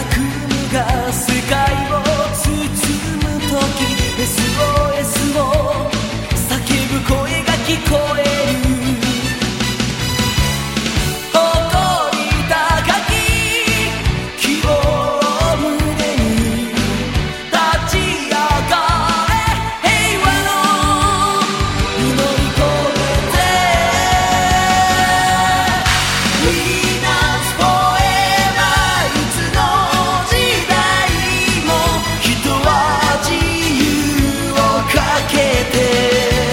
悪夢が世界を包む時 SOS を叫ぶ声が聞こえる誇り高き希望を胸に立ち上がれ平和の祈り込めて Winners forever いつの時代も人は自由をかけて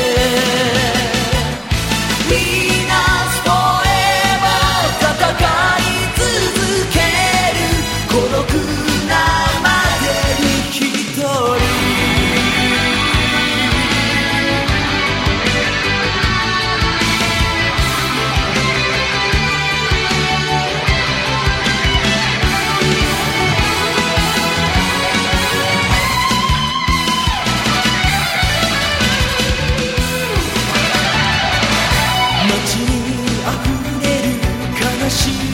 Winners forever 戦い続ける孤独なまでに一人街に溢れる悲しみ